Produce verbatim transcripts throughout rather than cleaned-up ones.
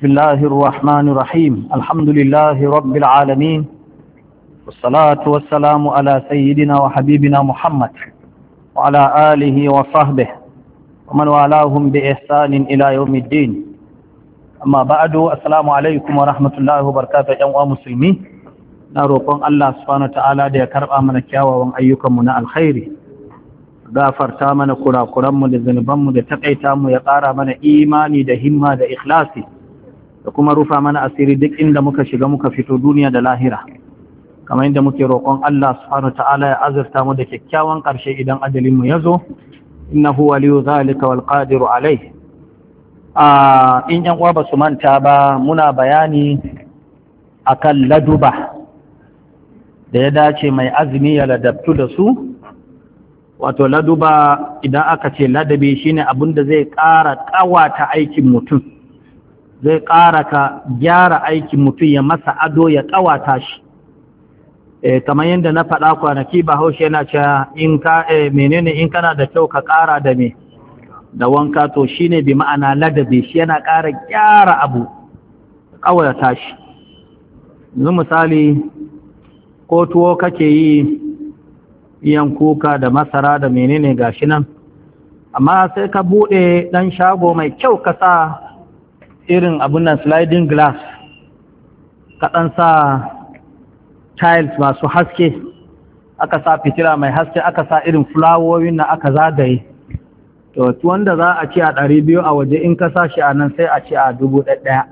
بسم الله الرحمن الرحيم الحمد لله رب العالمين والصلاة والسلام على سيدنا وحبيبنا محمد وعلى آله وصحبه ومن والاهم بإحسان إلى يوم الدين أما بعد السلام عليكم ورحمة الله وبركاته يا مسلمين نروقون الله سبحانه وتعالى da ya karba mana kyawawan ayyukanmu na alkhairi gafarta mana kurakuranmu da zanubanmu da takaita mu ya ƙara mana imani da himma da ikhlasi da kuma rufa mana asiri duk inda muka shiga muka fito duniya da lahira kamar inda muke roƙon Allah subhanahu ta'ala ya azurta mu da kyakkyawan ƙarshe idan ajalin mu yazo innahu waliyu zalika wal qadiru alayh a in yan uwa ba su manta ba muna bayani akan laduba da ya dace mai azumi ya ladabtu da su. Wato laduba idan aka ce ladabi shine abin da zai ƙara ƙawata aikin mutum, zai ƙara ka gyara aikin mutum ya masa ado ya ƙawata shi. E, kamar yadda na faɗa kwanaki Bahaushe yana cewa in ka e, menene in kana da kyau ka ƙara da me da wanka, to shine bi ma'ana ladabi, shi yana ƙara gyara abu ƙawata shi. Yanzu misali ko tuwo kake yi iyan kuka da masara da menene gashi nan, amma sai ka bude dan shago mai kyau ka sa irin abun nan sliding glass, ka dan sa tiles masu haske, aka sa fitila mai haske, aka sa irin fulawowin na aka zagaye, to wanda za a ci a ɗari biyu a waje in ka sa shi a nan sai a ci a dubu ɗaya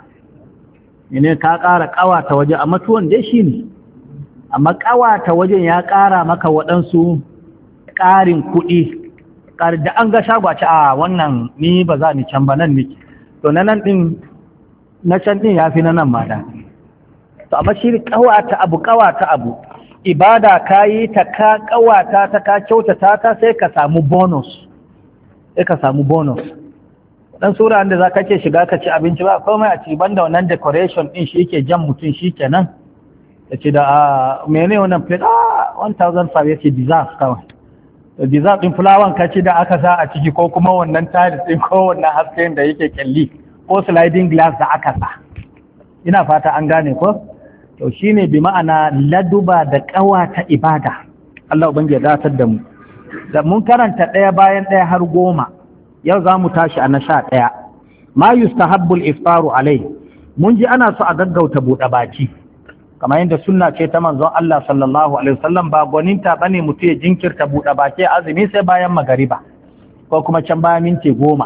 ne, ka ƙara ƙawata waje, amma tuwon dai shi ne, amma ƙawata wajen ya ƙara maka waɗansu ƙarin kuɗi, da an ga shagwace a wannan ni ba za ni can ba nan niki, to na nan ɗin na can ɗin ya fi na nan ma da. To amma shi ƙawata abu ƙawata abu ibada ka yi ta ka ƙawata ta ka kyautata ta sai ka samu bonus, sai ka samu bonus. Dan sura da za ka ke shiga ka ci abinci ba komai a ci banda wannan decoration ɗin shi ke jan mutum shi kenan. Ya ce da a mene wannan plate a one thousand five ya ce deserve kawai, deserve ɗin fulawan ka ci da aka sa a ciki ko kuma wannan tiles ɗin ko wannan hasken da yake kyalli ko sliding glass da aka sa, ina fata an gane ko. To shine bi ma'ana laduba da ƙawata ibada. Allah ubangi ya datar da mu da mun karanta ɗaya bayan ɗaya har goma, yau za mu tashi a na sha ɗaya. Ma yustahabbul iftaru alai, mun ji ana so a gaggauta buɗe baki kamar yadda sunna ce ta manzon Allah sallallahu alaihi wasallam, ba gwaninta bane mutum ya jinkirta buɗe baki azumi sai bayan magariba ko kuma can bayan minti goma,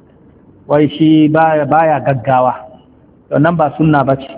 wai shi baya baya gaggawa, to nan ba sunna bace.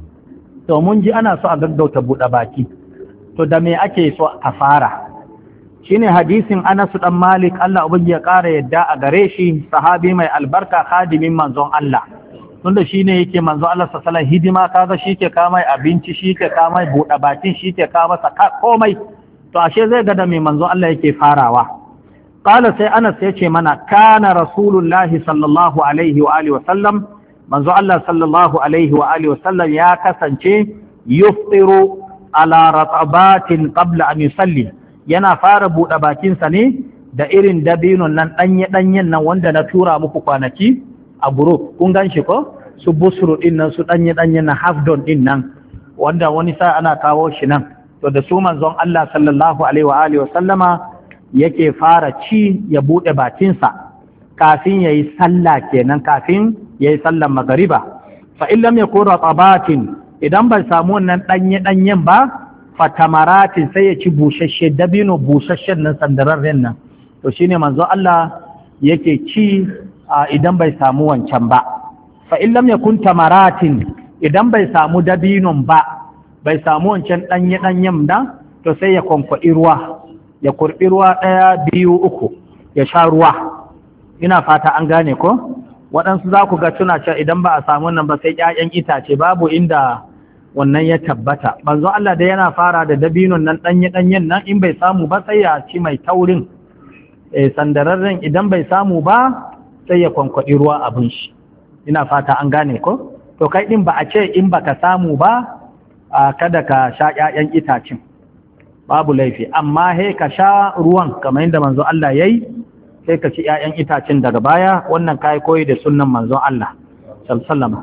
To mun ji ana so a gaggauta buɗe baki, to da me ake so a fara? Shine hadisin Anas dan Malik, Allah ubangi ya ƙara yadda a gare shi, sahabi mai albarka, khadimin manzon Allah, tunda shi ne yake manzo Allah sallallahu hidima, kaga shi ke kamai abinci, shi ke kamai buɗe bakin, shi ke kama saka komai, to ashe zai ga da mai manzo Allah yake farawa. Qala sai Anas ya ce mana kana rasulullahi sallallahu alaihi wa alihi wa sallam, manzo Allah sallallahu alaihi wa alihi wa sallam ya kasance yuftiru ala ratabatin qabla an yusalli, yana fara buɗe bakin sa ne da irin dabinon nan danye danyen nan wanda na tura muku kwanaki a group, kun gan shi ko su busru din nan, su danye danye na half done din nan wanda wani sa ana kawo shi nan, to da su manzon Allah sallallahu alaihi wa alihi wasallama yake fara ci ya bude bakin sa kafin yayi sallah kenan, kafin yayi sallar magariba. Fa in lam yakun ratabatin, idan bai samu wannan danye danyen ba, fa tamaratin, sai ya ci bushashe dabino, bushashen nan sandararren nan, to shine manzon Allah yake ci idan bai samu wancan ba. Fa in lam yakun tamaratin, idan bai samu dabinon ba, bai samu wancan danye danyen da, to sai ya kwankwaɗi ruwa, ya kurɓi ruwa ɗaya biyu uku ya sha ruwa. Ina fata an gane ko. Waɗansu za ku ga suna cewa idan ba a samu nan ba sai ƴaƴan itace, babu inda wannan ya tabbata. Manzon Allah da yana fara da dabinon nan danye danyen nan, in bai samu ba sai ya ci mai taurin eh sandararren, idan bai samu ba sai ya kwankwaɗi ruwa abin shi. Ina fata an gane ko. To kai ɗin ba a ce in baka samu ba a kada ka sha ƴaƴan itacin, babu laifi, amma he ka sha ruwan kamar yadda manzo Allah yayi, sai ka ci ƴaƴan itacin daga baya. Wannan kai koyi da sunnan manzo Allah sallallahu alaihi wasallam.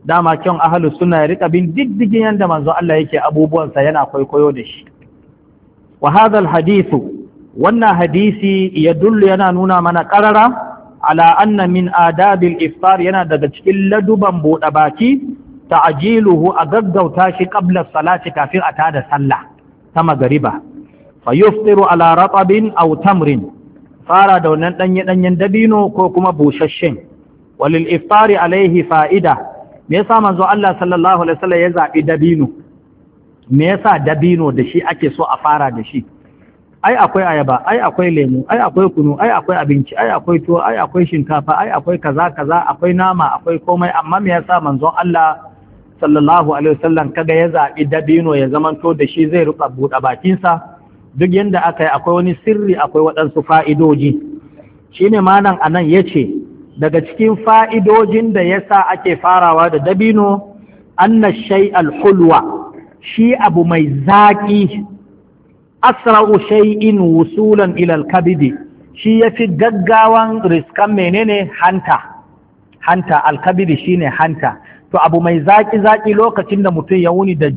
dama kyan ahlus sunna ya rika bin diddigin yanda manzo Allah yake abubuwansa yana kwaikwayo da shi. wa hadha alhadithu, wannan hadisi ya dullu yana nuna mana qarara ala anna min adabil iftar, yana daga cikin laduban buɗe baki ta'jiluhu, a gaggauta shi qabla salati, kafin a tada sallah ta magariba. fa yuftiru ala ratabin aw tamrin, fara da wannan danye danyen dabino ko kuma bushashen. walil iftari alaihi fa'ida, me yasa manzo Allah sallallahu alaihi wasallam ya zabi dabino? Me yasa dabino da shi ake so a fara da shi? ai akwai ayaba, ai akwai lemu, ai akwai kunu, ai akwai abinci, ai akwai tuwo, ai akwai shinkafa, ai akwai kaza kaza, akwai nama, akwai komai. Amma me yasa manzon Allah sallallahu alaihi wasallam kaga ya zabi dabino ya zamanto da shi zai ruka buɗe bakin sa? Duk yanda aka yi akwai wani sirri, akwai waɗansu fa'idoji. Shine manan anan yace daga cikin fa'idojin da yasa ake farawa da dabino, anna shay'al hulwa, shi abu mai zaki, asra'u shay'in wusulan ila al-kabidi, shi yafi gaggawan riskan menene hanta hanta al-kabidi shine hanta. To abu mai zaki zaki lokacin da mutum ya wuni da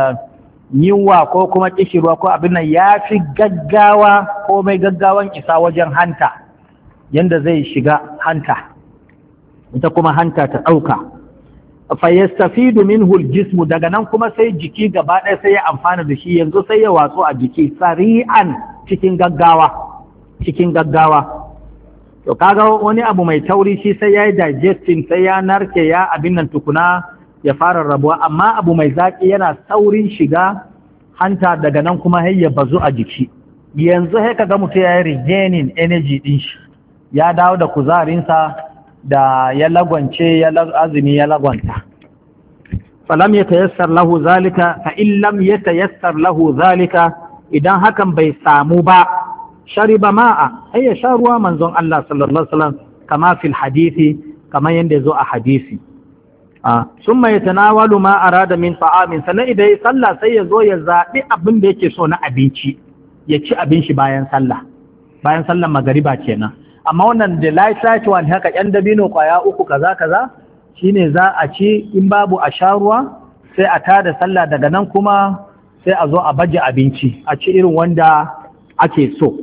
yiwa ko kuma kishirwa ko abin nan, yafi gaggawa ko mai gaggawan isa wajen hanta, yanda zai shiga hanta, ita kuma hanta ta dauka. fa yastafidu minhu aljismu, daga nan kuma sai jiki gaba ɗaya sai ya amfana da shi, yanzu sai ya watsu a jiki sari'an, cikin gaggawa cikin gaggawa. To kaga wani abu mai tauri shi sai ya yi digesting, sai ya narke ya abin nan tukuna ya fara rabuwa, amma abu mai zaki yana saurin shiga hanta, daga nan kuma har ya bazu a jiki. Yanzu sai kaga mutum ya yi regaining energy din shi, ya dawo da kuzarinsa da ya lagwance ya azumi ya lagwanta. falam yatayassar lahu zalika, fa in lam yatayassar lahu zalika, idan hakan bai samu ba, shariba ma'a, ai ya sha ruwa. Manzon Allah sallallahu alaihi wasallam kama fil hadisi, kama yanda yazo a hadisi. ah summa yatanawalu ma arada min ta'amin, sannan idan ya sallah sai ya zo ya zabi abin da yake so na abinci, ya ci abin shi bayan sallah, bayan sallar magariba kenan. Amma wannan da light one haka yan dabino kwaya uku kaza kaza shine za a ci, in babu a sha ruwa sai a tada sallah, daga nan kuma sai a zo a baje abinci, a ci irin wanda ake so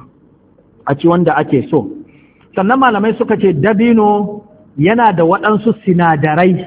a ci wanda ake so. Sannan malamai suka ce dabino yana da waɗansu sinadarai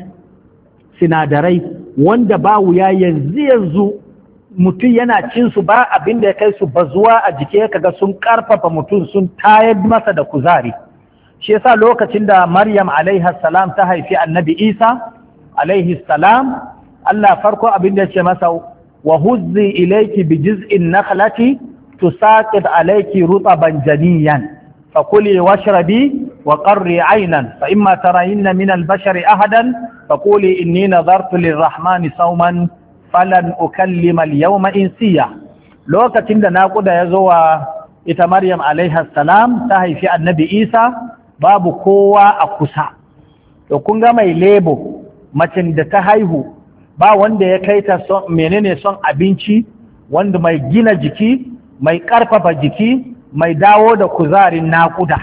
sinadarai wanda ba wuya yanzu yanzu mutum yana cin su ba abin da ya kai su bazuwa a jiki, kaga sun karfafa mutum, sun tayar masa da kuzari. Shi yasa lokacin da Maryam alaiha salam ta haifi annabi Isa alaihi salam, Allah farko abin da ya ce masa, wa huzzi ilayki bi jiz'in nakhlati tusaqit alayki rutaban janiyan fakuli washrabi wa qarri aynan fa imma tarayinna min al-bashari ahadan faquli inni nadartu lir-rahmani sawman falan ukallima al-yawma insiya. Lokacin da naƙuda ya zo wa ita Maryam alaiha salam ta haifi annabi Isa, babu kowa a kusa. To kun ga mai lebo, macin da ta haihu, ba wanda ya kai ta son menene son abinci, wanda mai gina jiki, mai ƙarfafa jiki, mai dawo da kuzarin naƙuda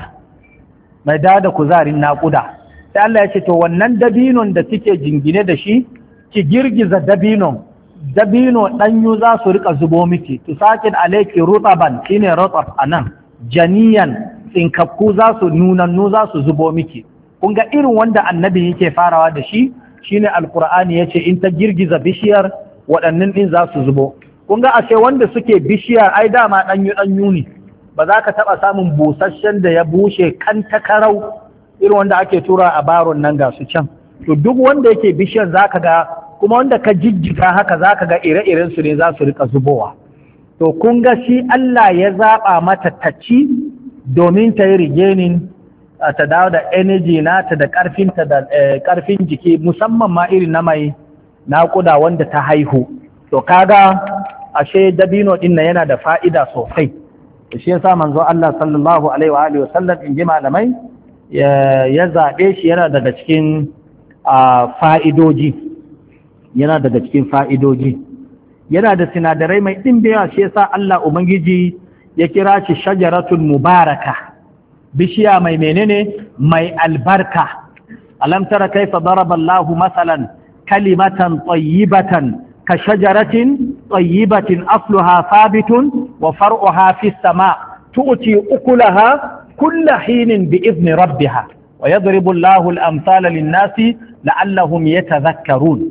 mai dawo da kuzarin naƙuda. Sai Allah ya ce to wannan dabinon da kike jingine da shi, ki girgiza dabinon, dabino ɗanyu za su rika zubo miki, tusakin alaiki rutaban shine rutab anan, janiyan tsinkakku za su nunannu za su zubo miki. Kun ga irin wanda annabi yake farawa da shi shine alqur'ani yace in ta girgiza bishiyar waɗannan din za su zubo. Kun ga ashe wanda suke bishiyar ai dama ɗanyu ɗanyu ne, ba za ka taɓa samun busasshen da ya bushe kan takarau irin wanda ake tura a baron nan ga su can. To duk wanda yake bishiyar za ka ga, kuma wanda ka jijjiga haka za ka ga ire-iren su ne za su rika zubowa. To kun ga shi Allah ya zaɓa mata ta ci domin ta yi rigenin, ta dawo da energy nata da ƙarfinta da ƙarfin jiki, musamman ma irin na mai naƙuda wanda ta haihu. To kaga ashe dabino ɗin nan yana da fa'ida sosai. Shi yasa manzo Allah sallallahu alaihi wa alihi wa sallam, in ji malamai, ya zaɓe shi yana daga cikin fa'idoji. yana daga cikin fa'idoji, yana da sinadarai mai ɗimbiya. Shi yasa Allah Ubangiji ya kira shi shajaratul mubaraka, bishiya mai menene mai albarka. alam tara kaifa daraba Allahu masalan kalimatan tayyibatan ka shajaratin tayyibatin asluha thabitun wa far'uha fis sama' tu'ti ukulaha kulla hinin bi idni rabbiha wa yadribu Allahu al-amthala lin-nasi la'allahum yatadhakkarun.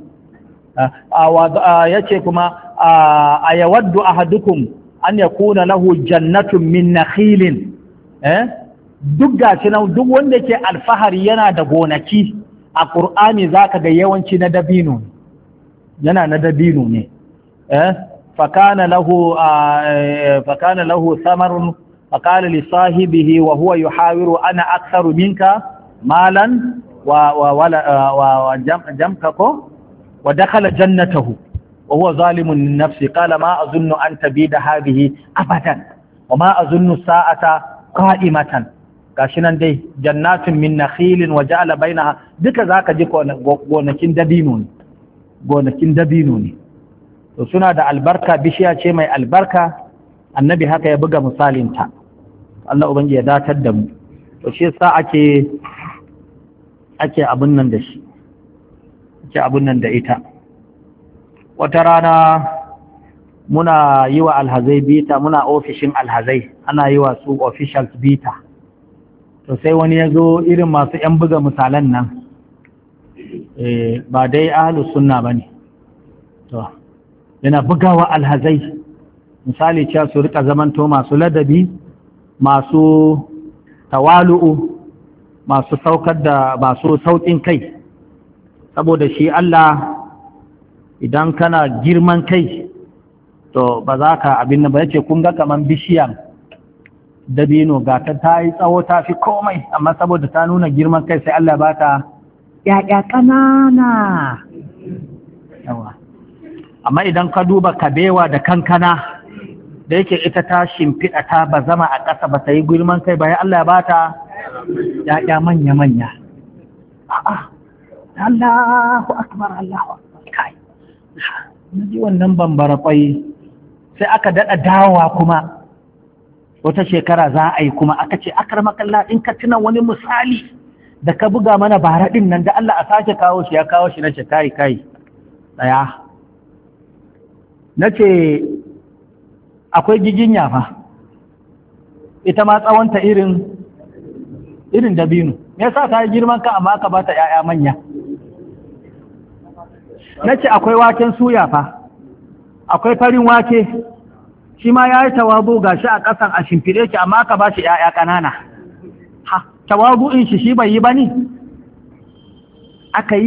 yace kuma ayawaddu ahadukum an yakuna lahu jannatun min nakhilin eh duk gashi nan duk wanda ke alfahari yana da gonaki a Qur'ani zaka ga yawanci na dabino yana na dabino ne eh fakana lahu fakana lahu samarun faqala li sahibihi wa huwa yuhawiru ana aktharu minka malan wa wa jamka ko wa dakhala jannatahu wa huwa zalimun li nafsi qala ma azunnu an tabida hadhihi abadan wa ma azunnu sa'ata qa'imatan. Gashi nan dai jannatin min nakhilin wa ja'ala bainaha duka zaka ji gonakin dabino ne gonakin dabino ne to suna da albarka, bishiya ce mai albarka, annabi haka ya buga misalin ta. Allah ubangi ya datar da mu. To shi yasa ake ake abun nan da shi ake abun nan da ita. Wata rana muna yi wa alhazai bita, muna ofishin alhazai ana yi wa su officials bita. To sai wani ya zo irin masu ‘yan buga misalan nan, ba dai ahalus sunna ba ne, to yana bugawa alhazai misali cewa su rika zamanto masu ladabi, masu tawalu'u, masu saukar da masu sauƙin kai, saboda shi Allah idan kana girman kai to ba za ka abin nan ba. yace kun ga kaman bishiyan dabino ga ta ta yi tsawo ta fi komai, amma saboda ta nuna girman kai sai Allah ba ta ƴaƴa ƙanana yawa. Amma idan ka duba kabewa da kankana da yake ita ta shimfiɗa ta ba zama a ƙasa ba ta yi girman kai ba, ya Allah ya ba ta ƴaƴa manya-manya. A'a, Allahu akbar, Allahu akbar, kai na ji wannan bambara kwai. Sai aka daɗa dawowa kuma wata shekara za a yi kuma aka ce akar makalla in ka tuna wani misali da ka buga mana bara ɗin nan da Allah a sake kawo shi, ya kawo shi na ce kai kai ɗaya. Na ce akwai giginya fa, ita ma tsawonta irin irin dabino, me yasa ta yi girman ka amma aka ba ta ‘ya'ya manya. Na ce akwai waken suya fa, akwai farin wake, shi ma ya yi tawabu ga shi a ƙasan a shimfiɗe ki amma aka ba shi ‘ya'ya ƙanana. Ha, tawabu'in shi shi bai yi ba ni? Aka yi?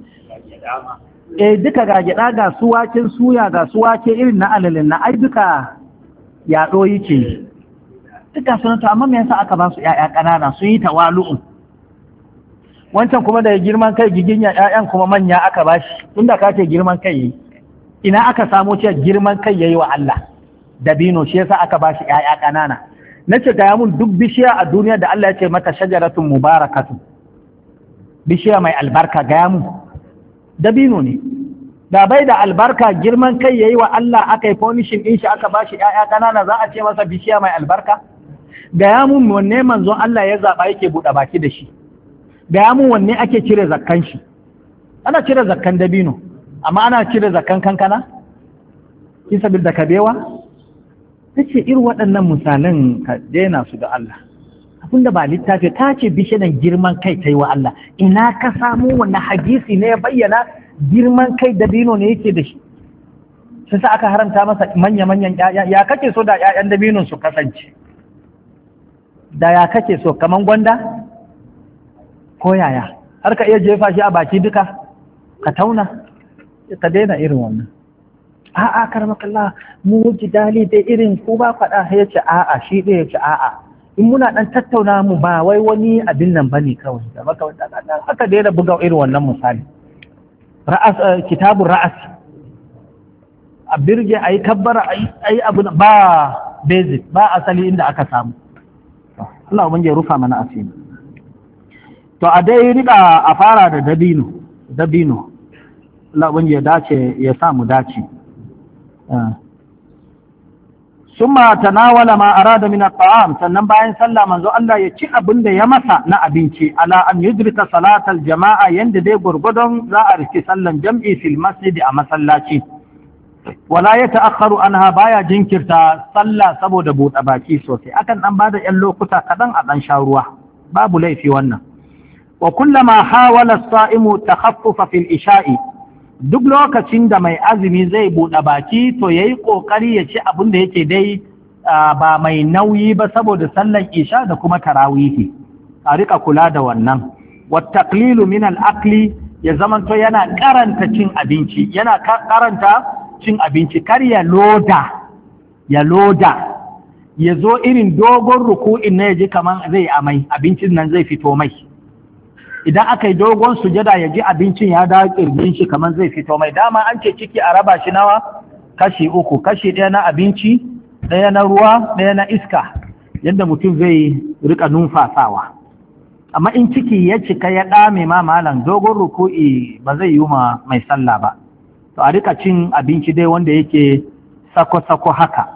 E duka ga gyaɗa ga su waken suya ga su wake irin na alalin na ai duka yaɗo yake. Duka sunanta amma me yasa aka ba su ‘ya'ya ƙanana sun yi tawalu'un. Wancan kuma da girman kai giginya ‘ya'yan kuma manya aka ba shi, tunda ka ce girman kai yi. Ina aka samo cewa girman kai ya yi wa Allah? Dabino shi yasa aka bashi ƴaƴa ƙanana. Nace ga mun duk bishiya a duniya da Allah ya ce mata shajaratun mubarakatu, bishiya mai albarka, ga mun dabino ne. Da bai da albarka girman kai yayi wa Allah aka yi punishing din shi aka bashi ƴaƴa ƙanana, za a ce masa bishiya mai albarka? Ga mun wanne manzon Allah ya zaba yake buɗe baki da shi? Ga mun wanne ake cire zakkan shi? Ana cire zakkan dabino, amma ana cire zakkan kankana? Kin sabil da kabewa? Ta ce irin waɗannan misalan ka daina su da Allah. Abinda ba littafi ta ce bishiyan girman kai ta yi wa Allah, ina ka samu wannan hadisi ne ya bayyana girman kai dabino ne yake da shi? Sai sa aka haramta masa manya-manyan ƴaƴa. Ya kake so da ƴaƴan dabinon su kasance? Da ya kake so kaman gwanda? Ko yaya? Har ka iya jefa shi a baki duka? Ka tauna? Ka daina irin wannan. A'a karmakalla mu ji dali da irin ku ba faɗa, ya ce a'a shi ɗaya ya ce a'a in muna ɗan tattauna mu ba wai wani abin nan bane kawai da maka aka daina buga irin wannan misali. Ra'as kitabun ra'as a birge ayi kabbara ayi abu ba basic ba asali inda aka samu. Allah ubangiji ya rufa mana asiri. To a dai rika a fara da dabino dabino Allah ubangiji ya dace ya sa mu dace. summa tanawala ma arada min at-ta'am, sannan bayan sallah manzo Allah ya ci abin da ya masa na abinci, ala an yudrika salatal jama'a, yanda dai gurgudun za a riki sallan jam'i fil masjid a masallaci, wala ya ta'akharu anha, baya jinkirta sallah saboda buɗe baki sosai, akan dan bada yan lokuta kadan a dan sha ruwa, babu laifi wannan. Wa kullama hawala as-sa'imu takhaffufa fil isha'i, duk lokacin da mai azumi zai buɗe baki to yayi kokari ya ci abin da yake dai ba mai nauyi ba saboda sallan isha da kuma tarawihi, a rika kula da wannan. Wa taqlilu min al-akli, ya zamanto yana karanta cin abinci, yana karanta cin abinci, kar ya loda ya loda ya zo irin dogon ruku'in na yaji kaman zai amai, abincin nan zai fito mai. Idan aka yi dogon sujada ya ji abincin ya dawo kirgin shi kaman zai fito mai. Dama an ce ciki a raba shi nawa? Kashi uku, kashi ɗaya na abinci, ɗaya na ruwa, ɗaya na iska, yadda mutum zai rika numfasawa. Amma in ciki ya cika ya ɗame ma malam, dogon ruku'i ba zai yi ma mai sallah ba. To a rika cin abinci dai wanda yake sako-sako haka.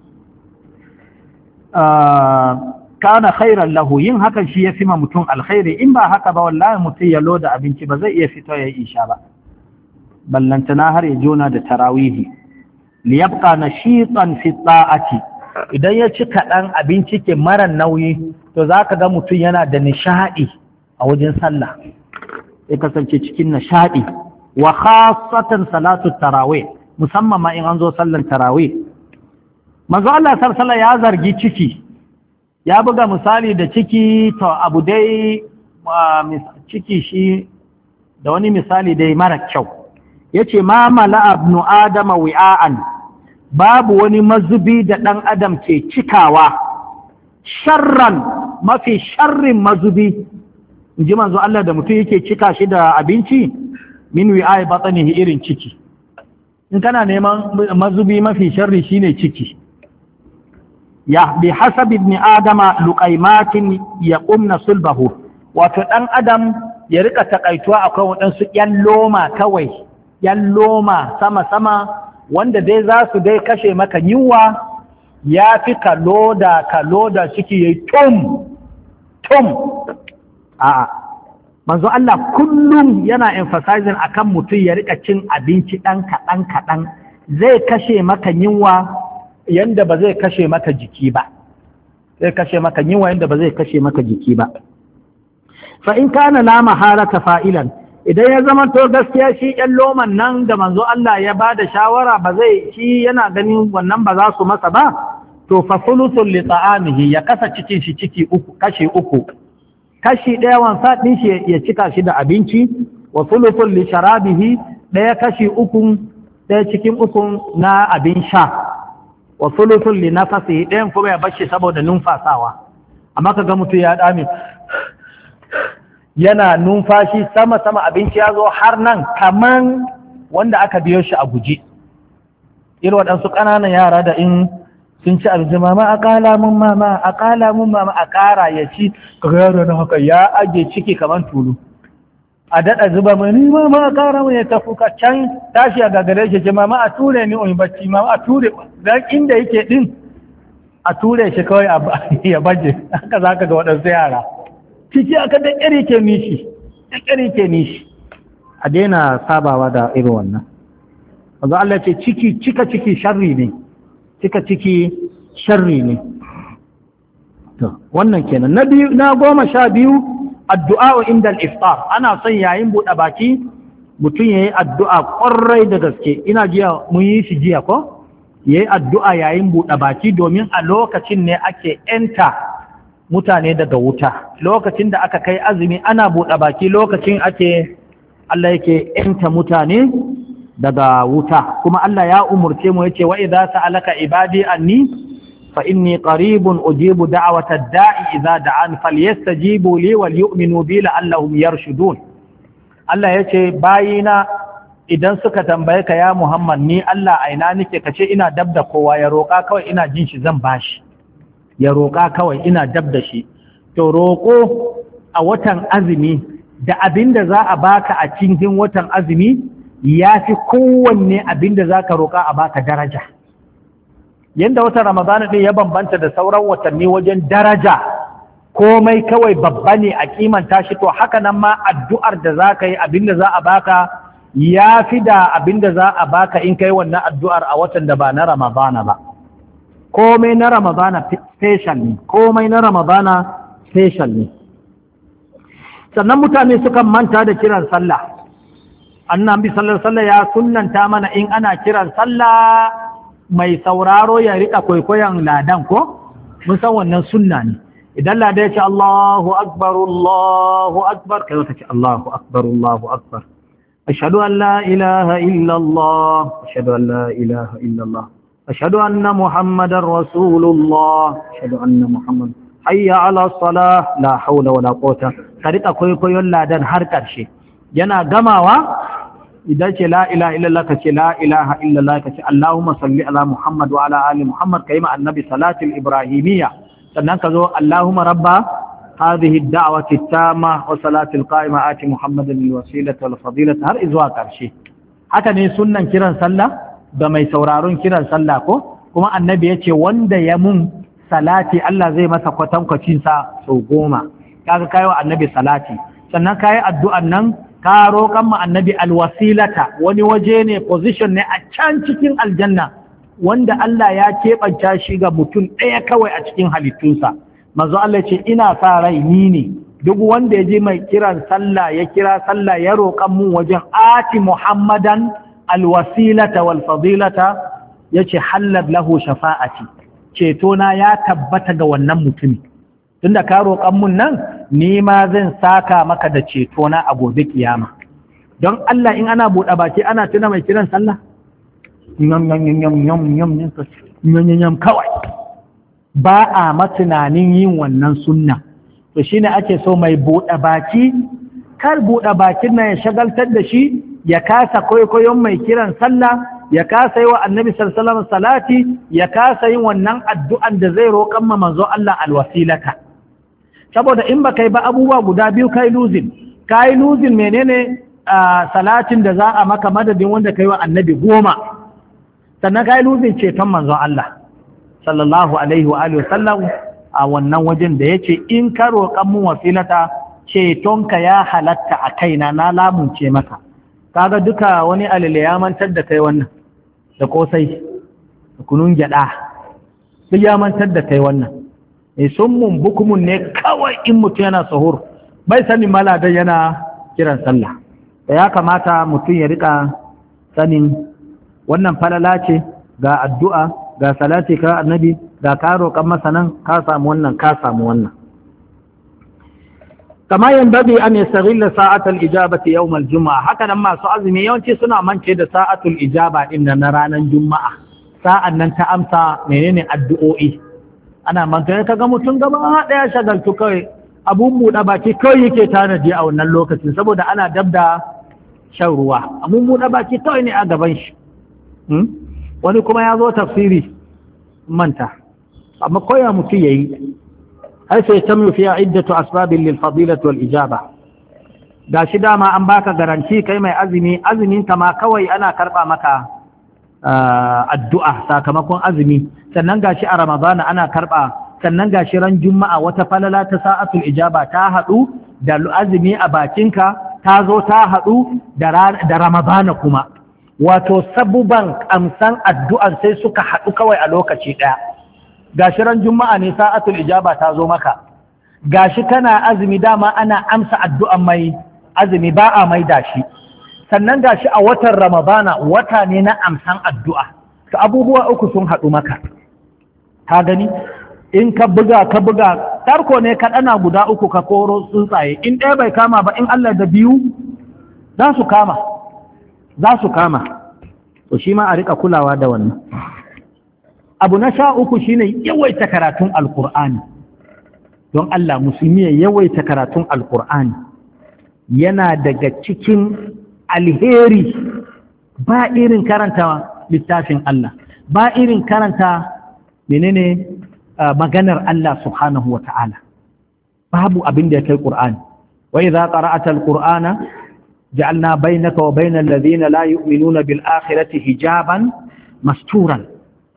Kana khairan lahu, yin hakan shi ya fi ma mutum alkhairi, in ba haka ba wallahi mutum ya loda abinci ba zai iya fito ya isha ba. Ballantana har ya jona da tarawihi. Liyabqa nashitan fi ta'ati, idan ya ci kaɗan abinci ke mara nauyi, to za ka ga mutum yana da nishaɗi a wajen sallah, ya kasance cikin nishaɗi. Wa khasatan salatu tarawih, musamman ma in an zo sallan tarawih. Manzo Allah sallallahu ya zargi ciki, ya buga misali da ciki, to abu dai ciki shi da wani misali dai mara kyau. Yace ma mala'a ibnu adama wi'an, babu wani mazubi da ɗan adam ke cikawa, sharran, mafi sharrin mazubi, in ji manzo Allah da mutum yake cika shi da abinci, min wi'ai batsanihi, irin ciki. In kana neman mazubi mafi sharri shine ciki. Ya bi hasabi ibn adama luqaimatin yaqumna sulbahu, wato ɗan adam ya rika takaituwa akwai waɗansu ƴan loma kawai, ƴan loma sama-sama, wanda dai za su dai kashe maka yunwa, ya fi ka loda ka loda ciki ya yi tum tum. A'a, manzo Allah kullum yana emphasizing akan mutum ya rika cin abinci ɗan kaɗan kaɗan, zai kashe maka yunwa yanda ba zai kashe maka jiki ba, zai kashe maka yunwa yanda ba zai kashe maka jiki ba. Fa in kana la mahalata fa'ilan, idan ya zama to gaskiya shi ƴan loman nan da manzo Allah ya ba da shawara ba zai, shi yana ganin wannan ba za su masa ba, to fa sulusul li ta'amihi, ya kasa cikin shi ciki uku, kashi uku, kashi ɗaya wansa ɗin shi ya cika shi da abinci, wa sulusul li sharabihi, ɗaya kashi uku, ɗaya cikin uku na abin sha, wa sulusul li nafasihi, ɗayan kuma ya bashi saboda numfasawa. Amma kaga mutum ya dame yana numfashi sama-sama, abinci ya zo har nan kaman wanda aka biyo shi a guji. Irin waɗansu ƙananan yara da in sun ci abinci, mama a ƙala mun mama a ƙala mun mama a ƙara ya ci, kaga yaro na haka ya aje ciki kaman tulu, a daɗa zuba mai ni mama a ƙara mun ya tafi ka can tashi a gagare shi, mama a ture ni in bacci, mama a ture, dan inda yake ɗin a ture shi kawai ya baje. Haka za ka ga waɗansu yara ciki aka da ƙari ke nishi, da ƙari ke nishi. A daina sabawa da irin wannan. Wanzu Allah ce ciki, cika ciki sharri ne, cika ciki sharri ne. To, wannan kenan. Na biyu, na goma sha biyu, addu'a wa inda al'iftar. Ana son yayin buɗe baki, mutum ya yi addu'a ƙwarai da gaske. Ina jiya, mun yi shi jiya ko? Ya yi addu'a yayin buɗe baki, domin a lokacin ne ake ‘yanta mutane daga wuta. Lokacin da aka kai azumi ana buɗe baki, lokacin ake Allah yake ‘yanta mutane daga wuta. Kuma Allah ya umurce mu yace wa idza sa'alaka ibadi anni fa inni qaribun ujibu da'wata da'i idza da'an falyastajibu li wal yu'minu bi la'allahum yarshudun. Allah yace bayina idan suka tambaye ka ya Muhammad, ni Allah aina nake, kace ina dab da kowa, ya roƙa kawai ina jin shi zan bashi, ya roƙa kawai ina dab da shi. To roƙo a watan azumi da abinda za a baka a cikin watan azumi ya fi kowanne abinda za ka roƙa a baka daraja. yanda watan ramadana din ya bambanta da sauran watanni wajen daraja, komai kawai babba ne a kimanta shi, to haka nan ma addu'ar da za ka yi abinda za a baka ya fi da abinda za a baka in kai wannan addu'ar a watan da ba na ramadana ba. Komai na ramadana special ne, komai na ramadana special ne. Sannan mutane sukan manta da kiran sallah. Annabi sallallahu alaihi wasallam ya sunnanta mana in ana kiran sallah mai sauraro ya rika kwaikwayon ladan ko? Mun san wannan sunna ne. Idan ladan ya ce Allahu akbar Allahu akbar kai wata ce Allahu akbar Allahu akbar. Ashhadu an la ilaha illa Allah, ashhadu an la ilaha illa Allah. Ashhadu anna Muhammadar Rasulullah, ashhadu anna Muhammad hayya ala salah, la hawla wala quwwata. Ka rika kwaikwayon ladan har ƙarshe. Yana gamawa idan ce la ilaha illallah ka ce la ilaha illallah ka ce Allahumma salli ala Muhammad wa ala ali Muhammad, kai ma annabi salatul ibrahimiyya. Sannan ka zo Allahumma rabba hadhihi ad-da'wati at-tamma wa salatul qa'ima ati Muhammadan al-wasilata wal fadilata har izuwa ƙarshe. Haka ne sunnan kiran sallah da mai sauraron kiran sallah ko kuma annabi ya ce wanda ya mun salati Allah zai masa kwatankwacin sa sau goma. Kaga kai wa annabi salati, sannan kai addu'an nan ka roƙan mu annabi alwasilata, wani waje ne, position ne a can cikin aljanna wanda Allah ya keɓanta shi ga mutum ɗaya kawai a cikin halittunsa. Manzo Allah ce ina sa rai ni ne duk wanda ya ji mai kiran sallah ya kira sallah ya roƙan mun wajen ati Muhammadan alwasilata wal fadilata yace halal lahu shafa'ati, ceto na ya tabbata ga wannan mutumin. Tunda ka roƙan mun nan ni ma zan saka maka da ceto na a gobe kiyama. Don Allah in ana buɗe baki ana tuna mai kiran sallah yam yam yam yam yam yam yam kawai ba a matunanin yin wannan sunna. To shine ake so mai buɗe baki kar buɗe bakin nan ya shagaltar da shi ya kasa kwaikwayon mai kiran sallah, ya kasa yi wa annabi sallallahu alaihi wasallam salati, ya kasa yin wannan addu'an da zai roƙan ma manzo Allah alwasilata. Saboda in ba kai ba abubuwa guda biyu kai luzin, kai luzin menene salatin da za a maka madadin wanda kai wa annabi goma, sannan kai luzin ceton manzon Allah sallallahu alaihi wa alihi wasallam a wannan wajen da yace in ka roƙan mun wasilata cetonka ya halatta a kaina na lamunce maka. Kaga duka wani alile ya mantar da kai wannan da kosai da kunun gyada duk ya mantar da kai wannan. E summun bukumun ne kawai in mutum yana sahur bai sanin maladan yana kiran sallah. Da ya kamata mutum ya rika sanin wannan falala ce, ga addu'a ga salati ka annabi ga ka roƙan masa nan ka samu wannan ka samu wannan. Kama yanbaghi an yastaghilla sa'atal ijabati yawm al-jum'a, haka nan masu azumi yawanci suna mance da sa'atul ijaba din na ranar juma'a, sa'an nan ta amsa menene addu'o'i. Ana manta kaga mutum gaba daya shagaltu kai abun buɗe baki kai yake tanadi a wannan lokacin saboda ana dabda shan ruwa, abun buɗe baki kai ne a gaban shi. Wani kuma ya zo tafsiri manta, amma koya mutum yayi har sai tamu fiya iddatu asbabin lil fadilati wal ijaba. Gashi dama an baka garanti kai mai azumi, azumin ta ma kawai ana karba maka addu'a sakamakon azumi, sannan gashi a ramadana ana karba, sannan gashi ran juma'a wata falala ta sa'atul ijaba ta hadu da azumi a bakinka, ta zo ta hadu da ramadana kuma, wato sabuban amsan addu'an sai suka hadu kawai a lokaci daya. Gashi ran juma'a ne sa'atul ijaba ta zo maka, gashi kana azumi dama ana amsa addu'an mai azumi ba a mai dashi, sannan gashi a watan ramadana wata ne na amsan addu'a. To abubuwa uku sun haɗu maka, ka gani in ka buga ka buga tarko ne ka ɗana guda uku ka koro tsuntsaye, in ɗaya bai kama ba in Allah da biyu za su kama za su kama to shi ma a rika kulawa da wannan. Abu na sha uku shine yawaita karatun alkur'ani. Don Allah musulmi ya yawaita karatun alkur'ani yana daga cikin alheri, ba irin karanta littafin Allah, ba irin karanta menene uh, maganar Allah subhanahu wa ta'ala, babu abin da ya kai Qur'ani. Wa idza qara'ata al-Qur'ana ja'alna bainaka wa bainal ladhina la yu'minuna bil akhirati hijaban masturan.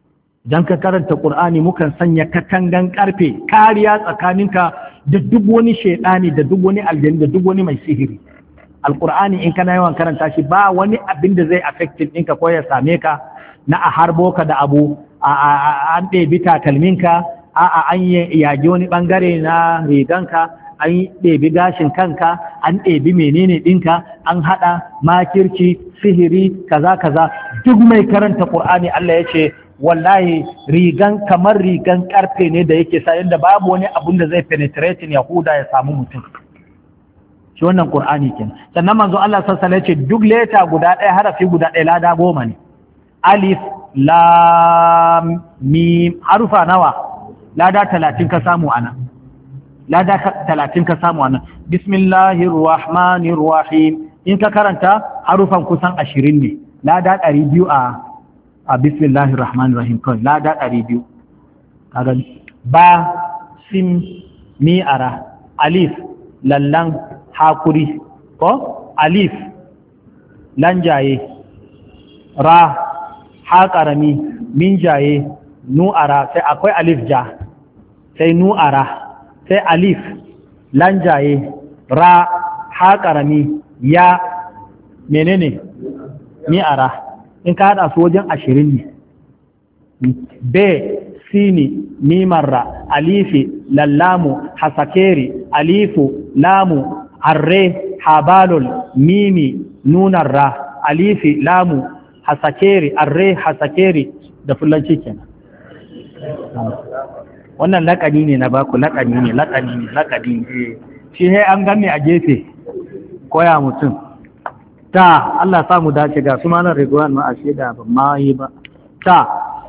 dan ka karanta Qur'ani mukan sanya katangan karfe kariya tsakaninka da duk wani shaidani da duk wani aljani da duk wani mai sihiri. Alqur'ani in kana yawan karanta shi ba wani abin da zai affecting ɗinka ko ya same ka na a harbo ka da abu a an ɗebi takalminka a a an yage wani ɓangare na riganka an ɗebi gashin kanka an ɗebi menene ɗinka an haɗa makirci sihiri kaza kaza duk mai karanta Qur'ani Allah ya ce wallahi rigan kamar rigan karfe ne da yake sa yadda babu wani abun da zai penetrating yahuda ya samu mutum shi wannan Qur'ani kenan. Sannan manzo Allah sallallahu alaihi wasallam ya ce duk leta guda ɗaya harafi guda ɗaya lada goma ne. Alif lam mim harufa nawa lada talatin ka samu ana lada talatin ka samu ana bismillahir rahmanir rahim in ka karanta harufan kusan ashirin ne lada ɗari biyu a a bismillahir rahmanir rahim kawai lada ɗari biyu kaga ba sim mi ara alif lallan hakuri ko alif lanjaye ra ha ƙarami min jaye nu'ara sai akwai alif ja sai nu'ara sai alif lanjaye ra ha ƙarami ya menene mi'ara in ka haɗa su wajen ashirin ne be sini mimarra alifi lallamu hasakeri alifu lamu arre habalul mimi nunarra alifi lamu hasakeri arre hasakeri da fulanci kenan wannan lakani ne na baku lakani ne lakani ne lakani ne shi he an ganni a gefe koya mutum ta Allah samu dace ga su malar rigwan ma a sheda ba ma yi ba ta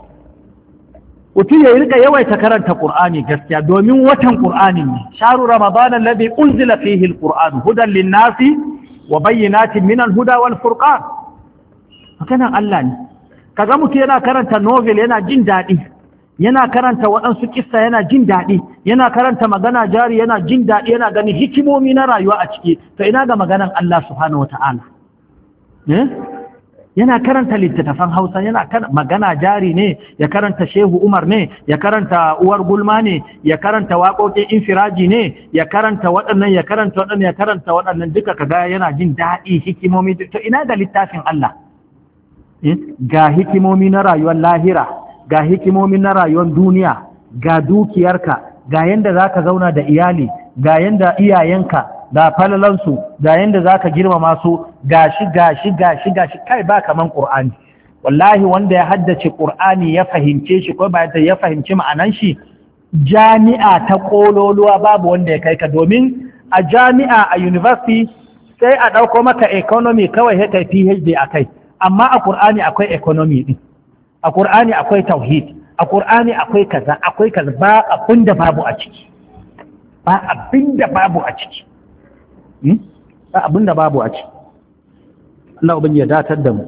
mutum ya rika yawaita karanta Qur'ani gaskiya domin watan Qur'ani ne sharu ramadan alladhi unzila fihi alquran hudan lin-nasi wa bayyinatin min al-huda wal furqan maganan Allah ne kaga mutum yana karanta novel yana jin daɗi yana karanta waɗansu kissa yana jin daɗi yana karanta magana jari yana jin daɗi yana ganin hikimomi na rayuwa a ciki to ina ga maganan Allah subhanahu wata'ala eh yana karanta littattafan Hausa yana magana jari ne ya karanta Shehu Umar ne ya karanta Uwar Gulma ne ya karanta waƙoƙin infiraji ne ya karanta waɗannan ya karanta waɗannan ya karanta waɗannan duka kaga yana jin daɗi hikimomi to ina ga littafin Allah ga hikimomi na rayuwar lahira ga hikimomi na rayuwar duniya ga dukiyarka ga yanda zaka zauna da iyali ga yanda iyayenka ga falalansu ga yanda zaka girmama su gashi gashi gashi gashi kai ba kaman Qur'ani wallahi wanda ya haddace Qur'ani ya fahimce shi ko ba ya fahimci ma'anan shi jami'a ta kololuwa babu wanda ya kai ka domin a jami'a a university sai a dauko maka economy kawai sai kai PhD akai amma a Qur'ani akwai economy din a Qur'ani akwai tauhid a Qur'ani akwai kaza akwai kaza ba abin da babu a ciki ba abin da babu a ciki ba abin da babu a ciki Allah ubangiji ya datar da mu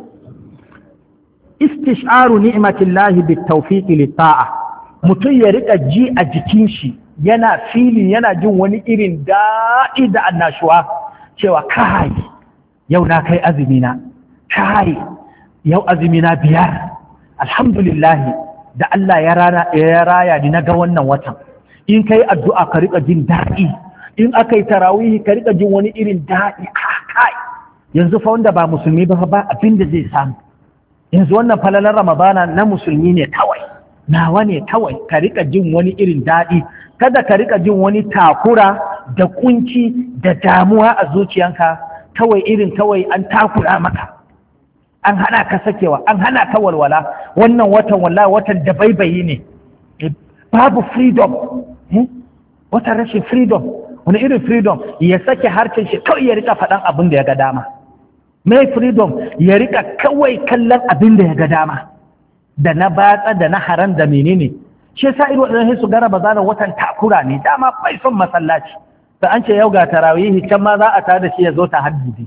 istisharu ni'matillahi bitawfiqi lit-ta'a mutum ya rika ji a jikin shi yana filin yana jin wani irin daɗi da annashuwa cewa kai yau na kai azumi na kai yau azumi na biyar alhamdulillah da Allah ya rana ya raya ni naga wannan watan in kai addu'a ka rika jin daɗi in akai tarawih ka rika jin wani irin daɗi kai yanzu fa wanda ba musulmi ba ba abin da zai samu yanzu wannan falalar ramadana na musulmi ne kawai nawa ne kawai ka rika jin wani irin daɗi kada ka rika jin wani takura da kunci da damuwa a zuciyanka kawai irin kawai an takura maka an hana ka sakewa an hana ka walwala wannan watan wallahi watan da baibayi ne babu freedom watan rashin freedom wani irin freedom ya sake harshen shi kawai ya rika faɗan abin da ya ga dama mai freedom ya rika kawai kallon abin da ya ga dama da na batsa da na haram da menene shi yasa irin waɗannan su gara bazanar watan takura ne dama bai son masallaci da an ce yau ga tarawihi can ma za a tada shi ya zo ta haddidi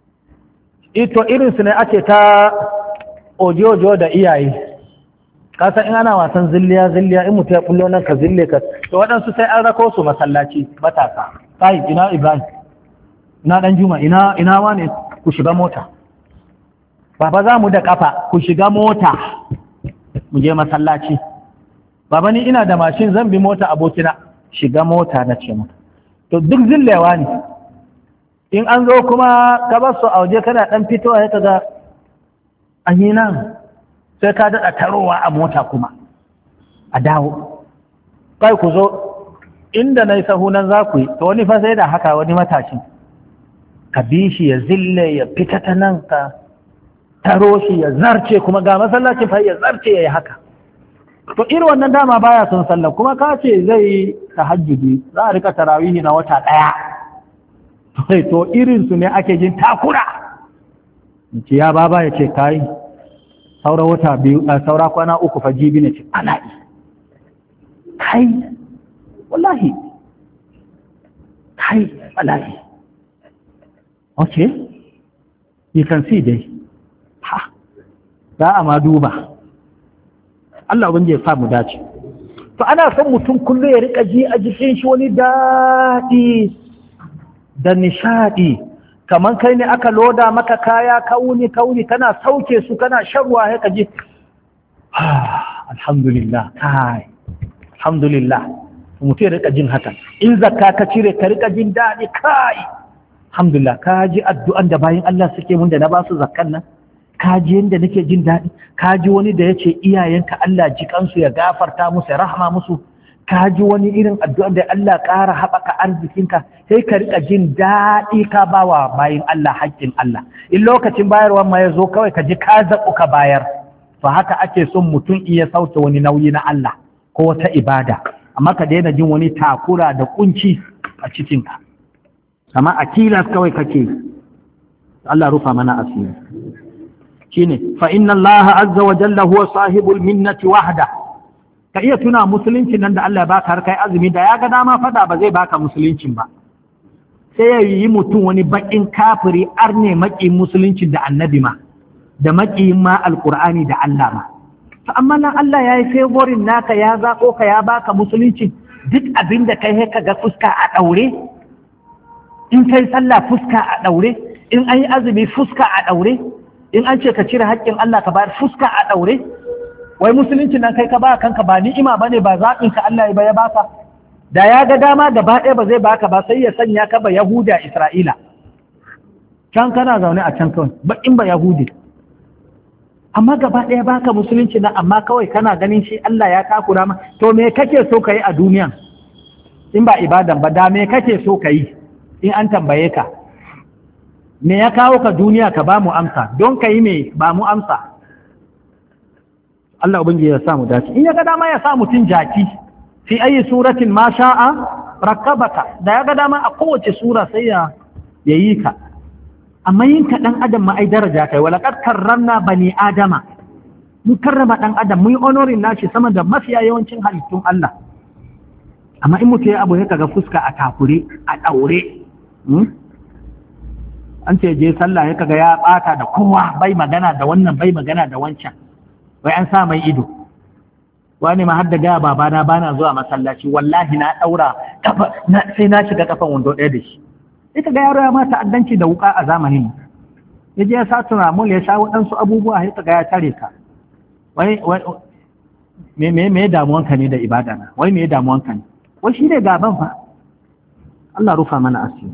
ito irinsu ne ake ta ojojo da iyaye kasan in ana wasan zilliya zilliya in mutu ya kullo nan ka zille ka to waɗansu sai an rako su masallaci matasa sai ina Ibrahim ina dan Juma ina ina wane ku shiga mota baba za mu da kafa ku shiga mota mu je masallaci baba ni ina da mashin zan bi mota abokina, shiga mota na ce mata. To duk zillewa ne, in an zo kuma ka bar su a waje kana ɗan fitowa ya kaga an yi nan sai ka daɗa tarowa a mota kuma a dawo. Kai ku zo inda na yi sahunan za ku yi, to wani fa sai da haka wani matashin ka bi shi ya zille ya fita ta nan ka taro shi ya zarce kuma ga masallacin fa ya zarce ya yi haka. To irin wannan dama baya son sallah kuma ka ce zai tahajjudi za a rika tarawihi na wata ɗaya. To irin su ne ake jin takura. Ce ya baba ya ce kai saura wata biyu a saura kwana uku fa jibi ne ce ala'i. Kai wallahi kai ala'i. Okay, you can see dai. Ha, za a ma duba. Allah wanda ya samu dace. To ana son mutum kullum ya rika ji a jikin shi wani daɗi da nishadi, kamar kai ne aka loda maka kaya kauni kauni kana sauke su kana sharwa ya kaji alhamdulillah kai alhamdulillah. Mutum ya rika jin haka. In zakka ka cire ka rika jin daɗi kai alhamdulillah. Ka ji addu'an da bayin Allah suke mun da na ba su zakkan nan, ka ji yadda nake jin daɗi, ka ji wani da ya ce iyayenka Allah ji kansu ya gafarta musu ya rahama musu, ka ji wani irin addu'ar da Allah ƙara haɓaka arzikinka, sai ka riƙa jin daɗi ka ba wa bayin Allah haƙƙin Allah. In lokacin bayarwar ma ya zo kawai ka ji ka zaɓu ka bayar. To haka ake son mutum iya sauke wani nauyi na Allah ko wata ibada, amma ka daina jin wani takura da kunci a cikinka, amma a kilas kawai kake. Allah rufa mana asiri. Shine fa inna Allah azza wa jalla huwa sahibul minnati wahda. Ka iya tuna musulunci nan da Allah ya baka har kai azumi, da ya ga dama fada ba zai baka musuluncin ba, sai ya yi mutum wani bakin kafiri arne maki musuluncin da annabi ma da maki ma alqur'ani da Allah ma. To amma nan Allah ya yi favorin naka, ya zako ka ya baka musulunci. Duk abin da kai ka ga fuska a daure, in kai sallah fuska a daure, in an yi azumi fuska a daure, in an ce ka cire haƙƙin Allah ka bayar fuska a ɗaure. Wai musulunci nan kai ka ba kanka, ba ni'ima ba ne, ba zaɓin ka Allah ba ya baka. Da ya ga dama gaba ɗaya ba zai baka ba, sai ya sanya ka ba Yahuda Isra'ila, can kana zaune a can kawai ba in ba Yahudi, amma gaba ɗaya baka musulunci nan, amma kawai kana ganin shi Allah ya takura ma. To me kake so ka yi a duniyan in ba ibadan ba? Da me kake so ka yi in an tambaye ka? Me ya kawo ka duniya ka ba mu amsa, don ka yi me ba mu amsa. Allah ubangiji ya samu dace. In ya ga dama ya sa mutum jaki fi ayi suratin ma sha'a rakabaka, da ya ga dama a kowace sura sai ya yi ka. Amma yin ka dan adam ma ai daraja kai, wala qad karramna bani adama, mun karrama dan adam, mun yi honorin nashi sama da mafiya yawancin halittun Allah. Amma in mutum ya abu ya kaga fuska a takure a daure, an ce je sallah ya kaga ya bata da kowa, bai magana da wannan bai magana da wancan, wai an sa mai ido. Wani ma har da gaya babana bana zuwa masallaci, wallahi na daura kafa sai na shiga kafan wando ɗaya da shi. Ita ga yaro ya ma ta'addanci da wuka a zamanin, ya je ya sa turamul ya sha waɗansu abubuwa, ya ga ya tare ka. Wai me me me damuwanka ne da ibada na? Wai me damuwanka ne? Wai shi ne gaban fa. Allah rufa mana asiri.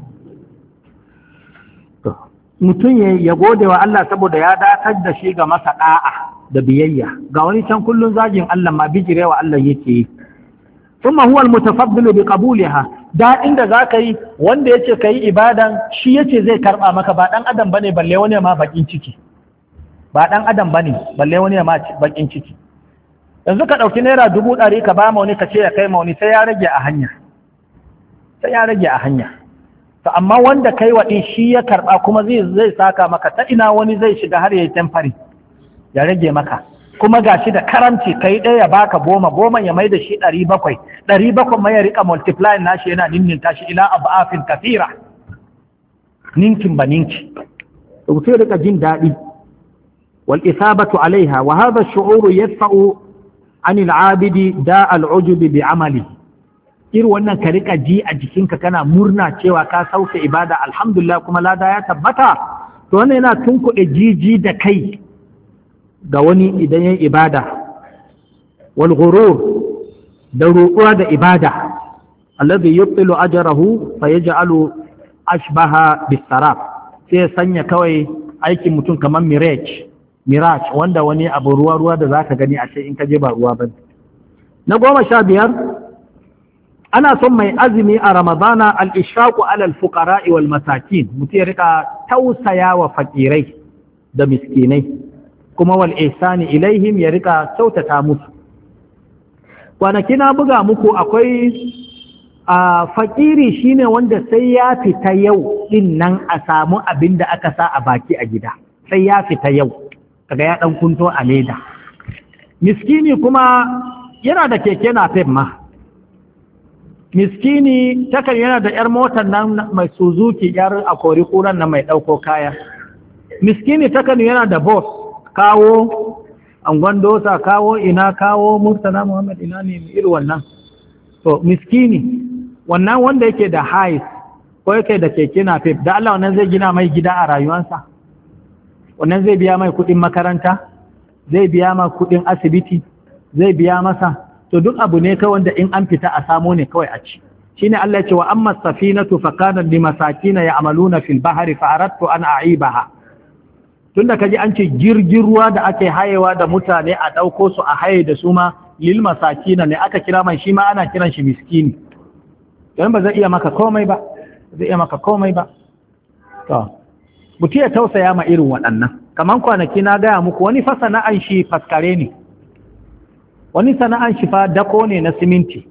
Mutum ya gode wa Allah saboda ya dakar da shi ga masa da'a da biyayya. Ga wani can kullun zagin Allah ma bijire wa Allah yake yi. Thumma huwa al-mutafaddilu bi qabuliha. Da inda zaka yi wanda yace kai ibadan shi yace zai karba maka, ba dan adam bane balle wani ma bakin ciki. Ba dan adam bane balle wani ma bakin ciki. Yanzu ka dauki naira dubu ɗari ka ba ma wani ka ce ya kai ma wani, sai ya rage a hanya. Sai ya rage a hanya. To amma wanda kai wa din shi ya karba kuma zai zai saka maka, ta ina wani zai shiga har yayi temporary ya rage maka, kuma gashi da karamci kai ɗaya ya baka goma, goma ya mai da shi ɗari bakwai, ɗari bakwai mai ya rika multiply nashi yana ninninta shi ila abafin kafira, ninkin ba ninki. To sai rika jin daɗi. wal isabatu alaiha wa hadha ash-shu'ur yadfa'u 'an al-'abidi da al-'ujubi bi 'amalihi. Irin wannan ka rika ji a jikinka kana murna cewa ka sauke ibada alhamdulillah kuma lada ya tabbata, to wannan yana tunkuɗe jiji da kai ga wani idan yin ibada. Wal ghurur da roƙuwa da ibada alladhi yubtilu ajrahu fa yaj'alu ashbaha bis-sarab sai ya sanya kawai aikin mutum kamar mirage mirage wanda wani abu ruwa ruwa da zaka gani a ce in ka je ba ruwa bane. Na goma sha biyar ana son mai azumi a ramadana al-ishaqu ala al-fuqara'i wal masakin mutum ya rika tausaya wa fakirai da miskinai kuma wal ihsani ilaihim ya rika kyautata musu. Kwanaki na buga muku akwai a fakiri shine wanda sai ya fita yau din nan a samu abin da aka sa a baki a gida, sai ya fita yau kaga ya dan kunto a leda. Miskini kuma yana da keke napep ma, miskini takan yana da yar motar nan mai Suzuki yar akori kuran nan mai dauko kaya, miskini takan yana da bus kawo angon dosa kawo ina kawo Murtala Muhammad ina ne irin wannan. To miskini wannan wanda yake da hais ko yake da keke napep da Allah wannan zai gina mai gida a rayuwarsa, wannan zai biya mai kudin makaranta, zai biya mai kudin asibiti, zai biya masa. To duk abu ne kai wanda in an fita a samo ne kawai a ci. Shine Allah ya ce wa amma safinatu fa kanat limasakin ya'maluna fil bahri fa aradtu an a'ibaha. Tunda kaji an ce jirgin ruwa da ake hayewa da mutane a dauko su a haye da su ma lil masakin ne aka kira mai shi ma ana kiran shi miskini. Dan ba zai iya maka komai ba, zai iya maka komai ba. To mutum ya tausaya ma irin waɗannan. Kaman kwanaki na gaya muku wani fa sana'an shi faskare ne. Wani sana'an shi fa dako ne na siminti.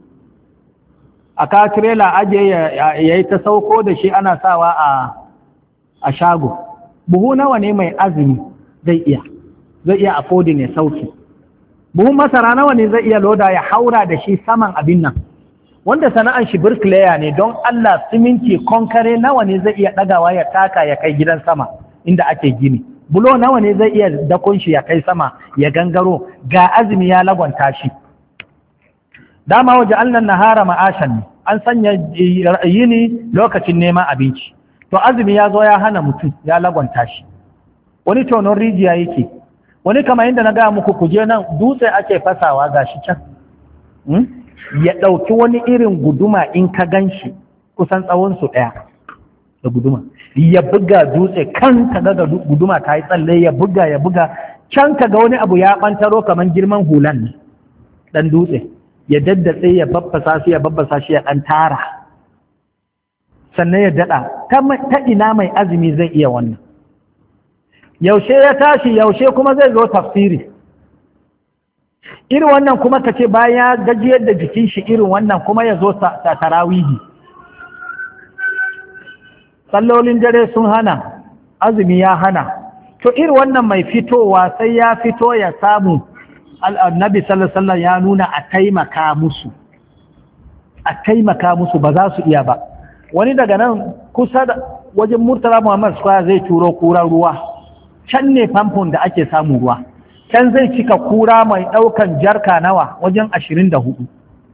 A ka trailer aje ya yi ta sauko da shi ana sawa a a shago. Buhu nawa ne mai azumi zai iya zai iya affording ya sauki. Buhun masara nawa ne zai iya loda ya haura da shi saman abin nan. Wanda sana'an shi bricklayer ne don Allah siminti konkare nawa ne zai iya dagawa ya taka ya kai gidan sama inda ake gini. Bulo nawa ne zai iya dakon shi ya kai sama ya gangaro ga azumi ya lagwanta shi. Dama waje alnan nahara ma'ashan ne an sanya yini lokacin neman abinci. To azumi ya zo ya hana mutum ya lagwanta shi. Wani tonon rijiya yake, wani kamar yadda na gaya muku kuje nan dutse ake fasawa ga shi can. Hmm? Ya ɗauki wani irin guduma in ka gan shi kusan tsawonsu ɗaya da guduma. Ya buga dutse kan ka ga guduma ta yi tsalle ya buga ya buga can ka ga wani abu ya ɓantaro kamar girman hulan ne ɗan dutse ya daddatse ya babbasa shi ya babbasa shi ya ɗan tara sannan ya daɗa ta ina mai azumi zai iya wannan. Yaushe ya tashi yaushe kuma zai zo tafsiri irin wannan kuma ka ce bayan ya gajiyar da jikin shi irin wannan kuma ya zo ta tarawihi. Sallolin dare sun hana, azumi ya hana. To irin wannan mai fitowa sai ya fito ya samu annabi sallallahu alaihi wasallam ya nuna a taimaka musu. A taimaka musu ba za su iya ba. Wani daga nan kusa da wajen Murtala Muhammad Square zai turo kura ruwa. Can ne famfon da ake samun ruwa. Can zai cika kura mai ɗaukan jarka nawa wajen ashirin da hudu.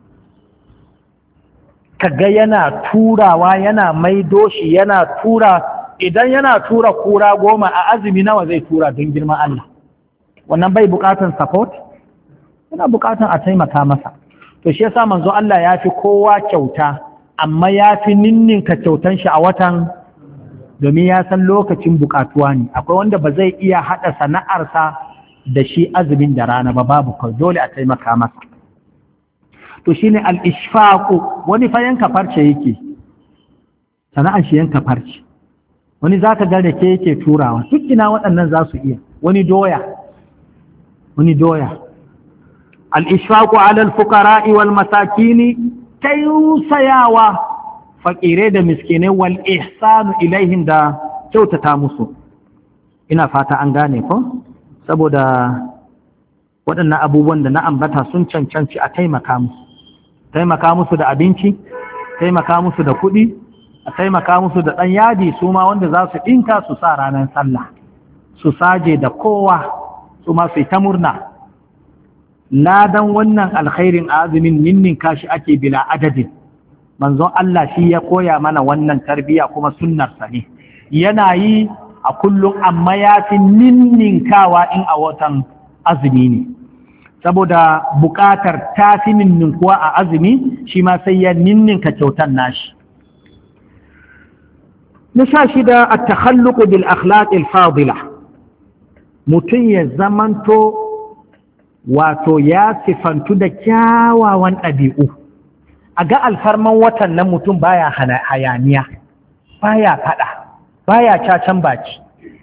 Kaga yana turawa yana maido shi yana tura idan yana tura kura goma a azumi nawa zai tura don girman Allah. Wannan bai bukatan support? Yana bukatan a taimaka masa. To shi yasa manzo Allah ya fi kowa kyauta amma ya fi ninninka kyautan shi a watan domin ya san lokacin bukatuwa ne. Akwai wanda ba zai iya haɗa sana'arsa da shi azumin da rana ba babu kai dole a taimaka masa. To shi ne al'ishfaƙo wani fa yanka farce yake, sana'an shi yanka farce, wani za ka ga da ke yake turawa, duk ina waɗannan za su iya, wani doya, wani doya. Al'ishfaƙo alal fukara'i wal masakini ta yusayawa faƙire da miskinai wal ihsanu ilaihim da kyautata musu. Ina fata an gane ko? Saboda waɗannan abubuwan da na ambata sun cancanci a taimaka musu. Taimaka musu da abinci, taimaka musu da kuɗi, a taimaka musu da ɗan yadi su ma wanda za su ɗinka su sa ranar sallah, su saje da kowa su ma su yi ta murna. Ladan wannan alkhairin azumin ninnin kashi ake bila adadin. Manzon Allah shi ya koya mana wannan tarbiyya kuma sunnarsa ne. Yana yi a kullum amma ya fi ninninkawa in a watan azumi ne. saboda buƙatar ta fi ninninkuwa a azumi shi ma sai ya ninninka kyautan nashi. Na sha shida a takhalluqu bil akhlaqil fadila, mutum ya zamanto wato ya sifantu da kyawawan ɗabi'u. A ga alfarman watan nan mutum baya hayaniya, baya faɗa, baya cacan baki.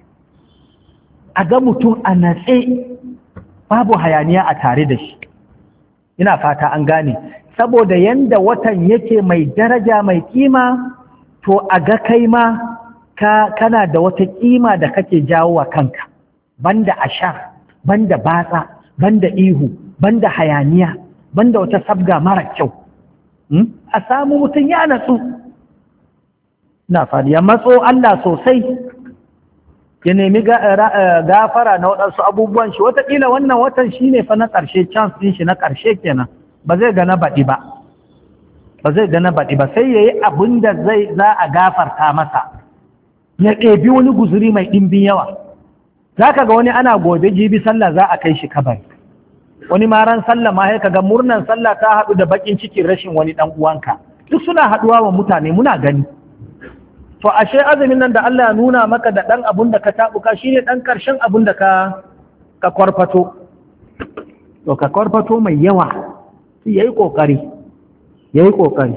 A ga mutum a natse babu hayaniya a tare da shi. Ina fata an gane, saboda yanda watan yake mai daraja mai kima, to a ga kai ma ka, kana da wata kima da kake jawo wa kanka, banda ashar, banda batsa, banda ihu, banda hayaniya, banda wata sabga mara kyau. Hmm? A samu mutum ya natsu, na faɗi ya matso Allah sosai, ya nemi gafara na waɗansu abubuwan shi, wataƙila wannan watan shi ne fa na ƙarshe, chance ɗin shi na ƙarshe kenan, ba zai gana baɗi ba, ba zai gana baɗi ba, sai ya yi abin da zai za a gafarta masa, ya ɗebi wani guzuri mai ɗimbin yawa. Za ka ga wani ana gobe jibi sallah za a kai shi kabari, wani ma ran sallah ma sai kaga murnan sallah ta haɗu da bakin cikin rashin wani ɗan uwanka, duk suna haɗuwa wa mutane muna gani. To ashe azumin nan da Allah ya nuna maka da ɗan abun da ka taɓuka shine ɗan ƙarshen abun da ka ka kwarfato, to ka kwarfato mai yawa, yayi ƙoƙari, yayi ƙoƙari.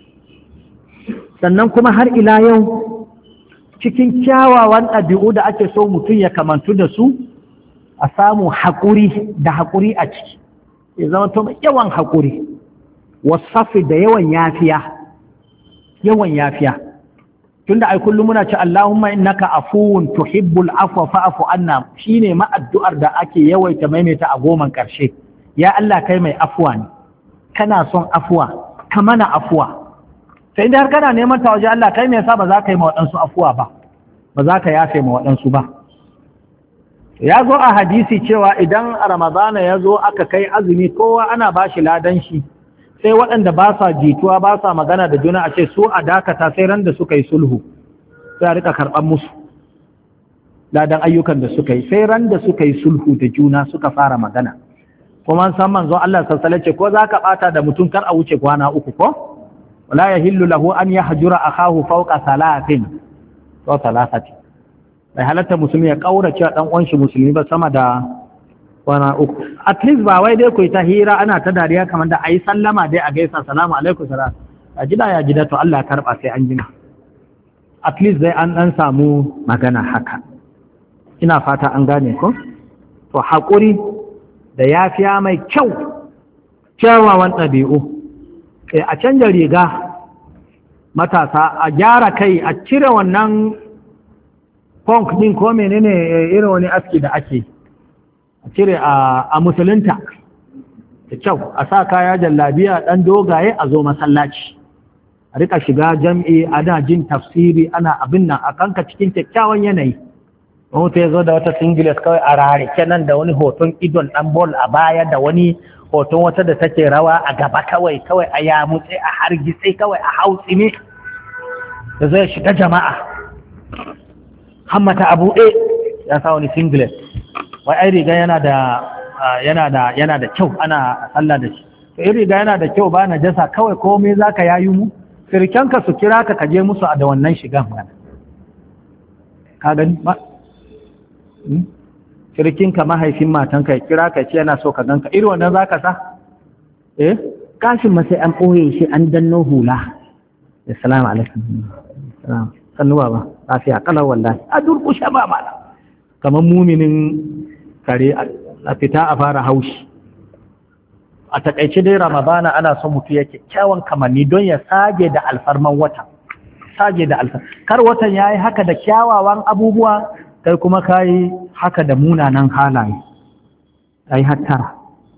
Sannan kuma har ila yau cikin kyawawan ɗabi'u da ake so mutum ya kamantu da su, a samu haƙuri da haƙuri a ciki, ya zama to yawan haƙuri, wasafi da yawan yafiya, yawan yafiya. Tunda ai kullum muna ce Allahumma innaka afuwun tuhibbul afwa fa'fu anna, shine ma addu'ar da ake yawaita maimaita a goman ƙarshe. Ya Allah kai mai afuwa ne, kana son afuwa, ka mana afuwa. Sai inda har kana neman ta waje Allah, kai me yasa ba za ka yi ma waɗansu afuwa ba, ba za ka yafe ma waɗansu ba. Ya zo a hadisi cewa idan Ramadana ya zo aka kai azumi kowa ana ba shi ladan shi, sai waɗanda ba sa jituwa ba sa magana da juna a ce su a dakata sai ran da suka yi sulhu, sai a rika karɓar musu ladan ayyukan da suka yi, sai ran da suka yi sulhu da juna suka fara magana. Kuma san manzo Allah sassale ce ko za ka ɓata da mutum kar a wuce kwana uku ko? Wala yahillu lahu an yahjura akahu fawqa salatin ko salasati. Bai halatta musulmi ya kaura cewa dan uwan shi musulmi ba sama da kwana uku. At least ba wai dai ku ta hira ana ta dariya kamar da ayi sallama dai a gaisa salamu alaikum salam. A gida ya gida to Allah ya karba sai an jima. At least dai an dan samu magana haka. Ina fata an gane ko? To haƙuri da yafiya mai kyau, kyawawan ɗabi'u. A canja riga matasa, a gyara kai, a cire wannan punk din ko menene irin wani aski da ake, a cire a musulunta da kyau, a sa kaya jallabiya ɗan dogaye a zo masallaci, a rika shiga jam'i, ana jin tafsiri, ana abin nan a kanka cikin kyakkyawan yanayi. Wata ya zo da wata singlet kawai a rare kenan da wani hoton idon ɗan bol a baya da wani hoton wata da take rawa a gaba kawai kawai a yamutse a hargitse kawai a hautsi ne da zai shiga jama'a hammata a buɗe ya sa wani singlet, wai ai riga yana da yana da yana da kyau ana sallah da shi. To in riga yana da kyau ba na jasa kawai komai zaka yayu mu firkenka su kira ka kaje musu a da wannan shigan mana ka gani ba kirkinka mahaifin matanka ya kira ka ce yana so ka ganka irin wannan za ka sa? Eh? Kashin ma sai an ɓoye shi an danno hula. Assalamu alaikum. Sannuwa ba, lafiya kalar wallahi. A durƙushe ba mala. Kamar muminin kare a fita a fara haushi. A taƙaice dai Ramadana ana son mutu ya kyakkyawan kamanni don ya sage da alfarman wata. Sage da alfarman. Kar watan ya yi haka da kyawawan abubuwa kai kuma ka yi haka da munanan halaye, ai hattara.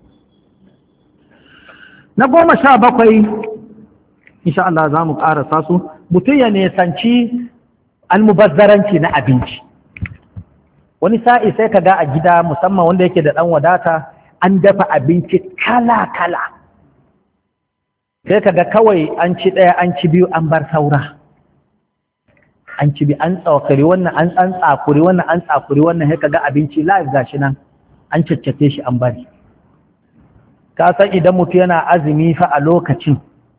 Na goma sha bakwai, insha Allah za mu ƙarasa su, mutum ya nesanci almubazzaranci na abinci. Wani sa'i sai ka ga a gida musamman wanda yake da ɗan wadata an dafa abinci kala-kala. Sai ka ga kawai an ci ɗaya an ci biyu an bar saura. An ci bi an tsakuri wannan an an tsakuri wannan an tsakuri wannan sai kaga abinci live gashi nan an caccace shi an bari ka san idan mutu yana azumi fa a lokacin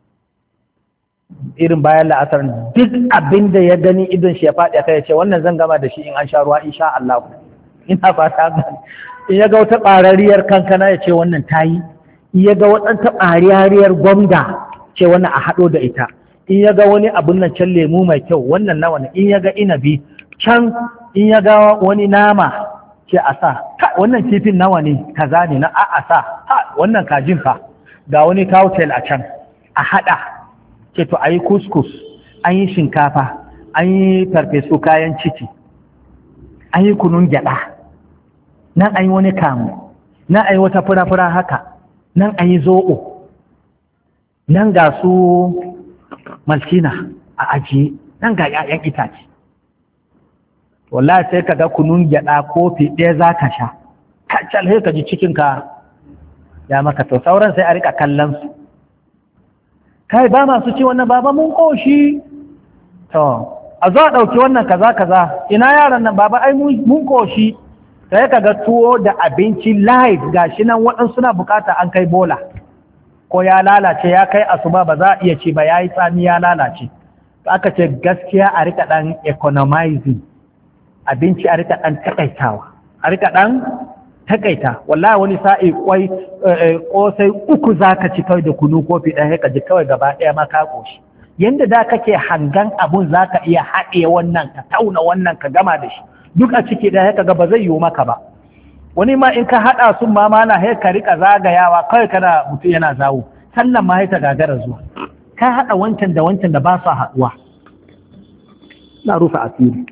irin bayan la'asar duk abin da ya gani idan shi ya faɗi aka ya ce wannan zan gama da shi in an sha ruwa insha Allah. Ina fata gani in ya ga wata ɓarariyar kankana ya ce wannan ta yi, in ya ga wata ɓarariyar gwamda ce wannan a haɗo da ita, in ya ga wani abun nan can lemu mai kyau wannan nawa ne, in ya ga inabi can, in ya ga wani nama ce a sa wannan kifin nawa ne kaza ne na a sa wannan kajin fa ga wani kawtel a can a haɗa ce to a yi kuskus, an yi shinkafa, an yi farfesu kayan ciki, an yi kunun gyaɗa, nan an yi wani kamu, nan an yi wata fura-fura haka, nan an yi zoɓo, nan ga su maltina a ajiye, nan ga ‘ya'yan itace. Wallahi sai ka ga kunun gyaɗa kofi ɗaya za ka sha, kacal sai ka ji cikinka ya maka to sauran sai a riƙa kallon su. Kai ba masu ci wannan baba mun ƙoshi, to a zo a ɗauki wannan kaza kaza, ina yaran nan baba ai mun ƙoshi. Sai ka ga tuwo da abinci live gashi nan waɗansu suna bukata an kai bola ko ya lalace ya kai asuba ba za a iya ci ba ya yi tsami ya lalace. Aka ce gaskiya a rika ɗan economizing abinci, a rika ɗan takaitawa, a rika ɗan takaita. Wallahi wani sa'i kwai ƙosai uku za ka ci kawai da kunu kofi ɗaya ka ji kawai gaba ɗaya ma ka ƙoshi. Yanda da kake hangan abun za ka iya haɗe wannan ka tauna wannan ka gama da shi duk a ciki ɗaya ka ga ba zai yiwu maka ba. Wani ma in ka haɗa sun ma mana sai ka rika zagayawa kawai kana mutum yana zawo, sannan ma ta gagara zuwa. Ka haɗa wancan da wancan da ba su haɗuwa, na rufe asiri.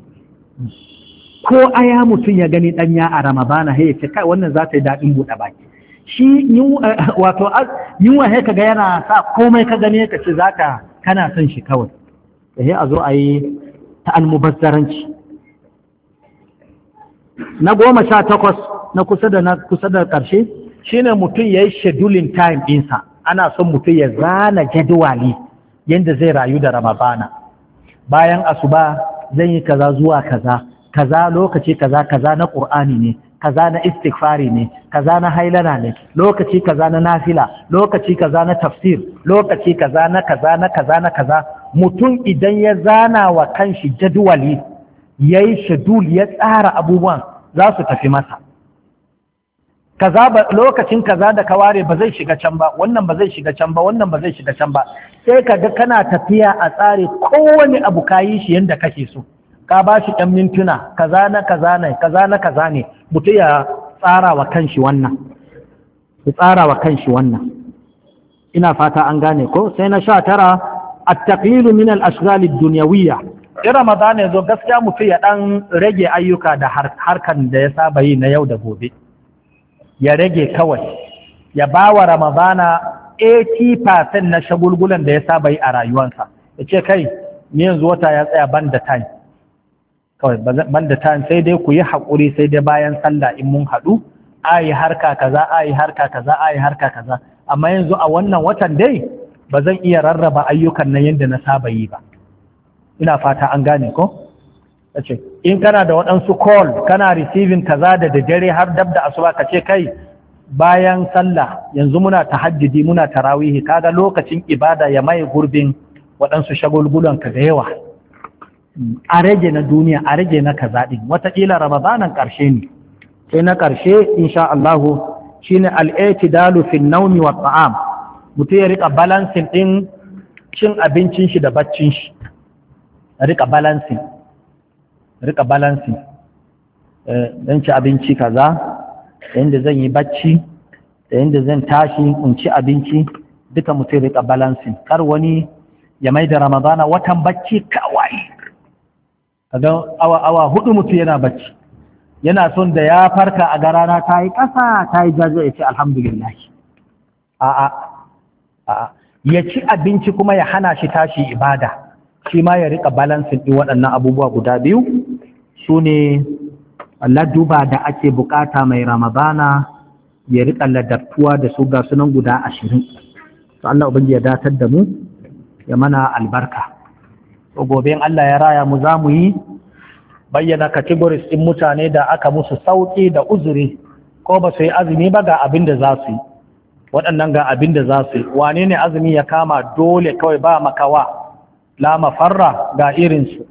Ko aya mutum ya gani ɗanya a Ramadana sai ya ce kai wannan za ta yi daɗin buɗe baki. Shi wato yunwa sai ka ga yana sa komai ka gani ka ce zaka kana son shi kawai. Sai a zo a yi ta almubazzaranci. Na goma sha takwas na kusa da na kusa da ƙarshe shine mutum ya yi scheduling time ɗinsa. Ana son mutum ya zana jadawali yadda zai rayu da Ramadana. Bayan asuba zan yi kaza zuwa kaza, kaza lokaci kaza kaza na Qur'ani ne, kaza na istighfari ne, kaza na hailana ne, lokaci kaza na nafila, lokaci kaza na tafsir, lokaci kaza na kaza na kaza na kaza. Mutum idan ya zana wa kanshi jadawali yayi schedule ya tsara abubuwan za su tafi masa. Kaza ba lokacin kaza da ka ware ba zai shiga can ba, wannan ba zai shiga can ba, wannan ba zai shiga can ba. Sai kaga kana tafiya a tsare kowane abu kayi shi yanda kake so. Ka ba shi ɗan mintuna, kaza na kaza ne, kaza na kaza ne, mutum ya tsara wa kanshi wannan. Ya tsara wa kanshi wannan. Ina fata an gane ko? Sai na sha tara, at-taqlilu min al-ashghal ad-dunyawiyya. In Ramadan ya zo gaskiya mutum ya ɗan rage ayyuka da harkan da ya saba yi na yau da gobe. Ya rage kawai, ya ba wa Ramadana eighty percent na shagulgulan da ya saba yi a rayuwarsa. Ya ce kai, ni yanzu wata ya tsaya ban da time. Kawai ban da time sai dai ku yi haƙuri sai dai bayan sallah in mun haɗu, a yi harka kaza, a yi harka kaza, a yi harka kaza. Amma yanzu a wannan watan dai ba zan iya rarraba ayyukan nan yadda na saba yi ba. Ina fata an gane ko? ce in kana da waɗansu call kana receiving kaza da dare har dab da asuba ka ce kai bayan sallah yanzu muna tahajjudi muna tarawihi kaga lokacin ibada ya mai gurbin waɗansu shagulgulan ka da yawa a rage na duniya a rage na kaza din wataƙila ramadanan ƙarshe ne sai na ƙarshe insha Allah shine al-i'tidalu fi an-nawmi wa at-ta'am mutum ya rika balancing din cin abincin shi da baccin shi rika balancing rika balancing dan ci abinci kaza da yanda zan yi bacci da yanda zan tashi in ci abinci duka mutum rika balancing kar wani ya mai da ramadana watan bacci kawai kaga awa awa hudu mutum yana bacci yana son da ya farka a garana ta yi ƙasa ta yi jajo ya ce alhamdulillah a'a a'a ya ci abinci kuma ya hana shi tashi ibada shi ma ya rika balancing ɗin waɗannan abubuwa guda biyu su ne laduba da ake bukata mai ramadana ya rika ladattuwa da su ga sunan guda ashirin to Allah ubangi ya datar da mu ya mana albarka to gobe Allah ya raya mu za mu yi bayyana categories ɗin mutane da aka musu sauƙi da uzuri ko ba su yi azumi ba ga abin da za su yi waɗannan ga abin da za su yi. Wane ne azumi ya kama dole kawai ba makawa la mafarra ga irinsu.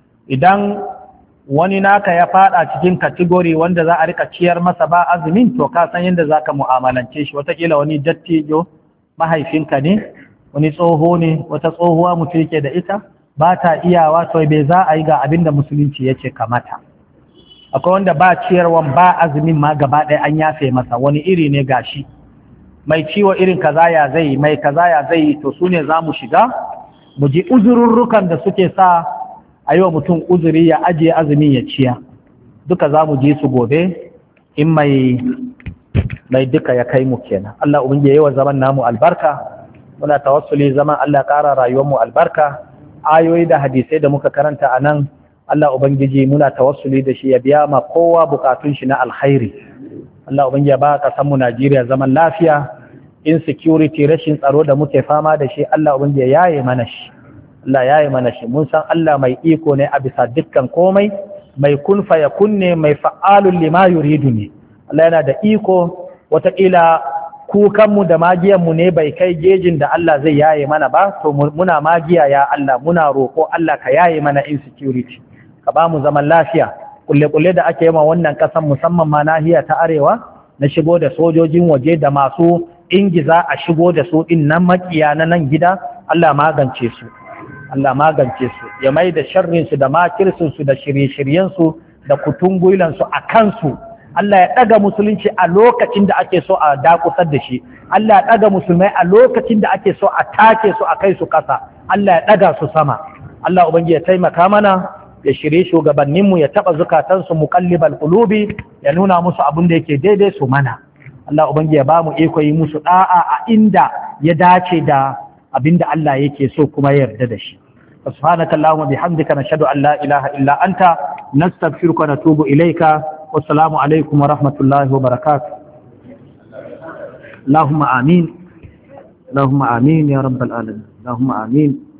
Idan wani naka ya fada cikin kategori wanda za a rika ciyar masa ba azumin, to ka san yadda za ka mu'amalance shi. Wataƙila wani dattijo mahaifinka ne, wani tsoho ne, wata tsohuwa mutu yake da ita ba ta iyawa, to bai za a yi ga abin da musulunci ya ce kamata. Akwai wanda ba ciyarwan ba azumin ma gaba ɗaya an yafe masa, wani iri ne gashi mai ciwo irin kaza ya zai mai kaza ya zai. To su ne za mu shiga mu ji uzururrukan da suke sa a yi wa mutum uzuri ya ajiye azumin ya ciya. Duka za mu ji su gobe in mai mai duka ya kai mu kenan. Allah ubangiji ya yi wa zaman namu albarka. Muna tawassuli zaman Allah ƙara rayuwar mu albarka. Ayoyi da hadisai da muka karanta a nan, Allah ubangiji muna tawassuli da shi ya biya ma kowa bukatun shi na alkhairi. Allah ubangiji ya ba ƙasar mu Najeriya zaman lafiya. Insecurity, rashin tsaro da muke fama da shi, Allah ubangiji ya yaye mana shi. Allah yaye mana shi. Mun san Allah mai iko ne a bisa dukkan komai, mai kun fa yakun ne, mai fa'alul lima yuridu ne. Allah yana da iko. Wataƙila kukanmu da magiyanmu ne bai kai gejin da Allah zai yaye mana ba, to muna magiya ya Allah, muna roƙo Allah ka yaye mana insecurity, ka ba mu zaman lafiya. Kulle-kulle da ake yi wa wannan ƙasan musamman ma nahiya ta arewa na shigo da sojojin waje da masu ingiza a shigo da su ɗin nan makiya na nan gida, Allah magance su, Allah magance su, ya mai da sharrinsu da makirsinsu da shirye-shiryensu da kutungwilansu a kansu. Allah ya ɗaga musulunci a lokacin da ake so a dakusar da shi. Allah ya ɗaga musulmai a lokacin da ake so a take su a kai su ƙasa. Allah ya ɗaga su sama. Allah ubangiji ya taimaka mana, ya shirye shugabanninmu, ya taɓa zukatansu muqallibal qulubi, ya nuna musu abin da yake daidai su mana. Allah ubangiji ya ba mu iko yi musu ɗa'a a inda ya dace da abin da Allah yake so kuma ya yarda da shi. Subhanaka Allahumma bihamdika nashhadu an la ilaha illa anta nastaghfiruka wa natubu ilayka. والسلام عليكم ورحمة الله وبركاته. اللهم آمين اللهم آمين يا رب العالمين. اللهم آمين.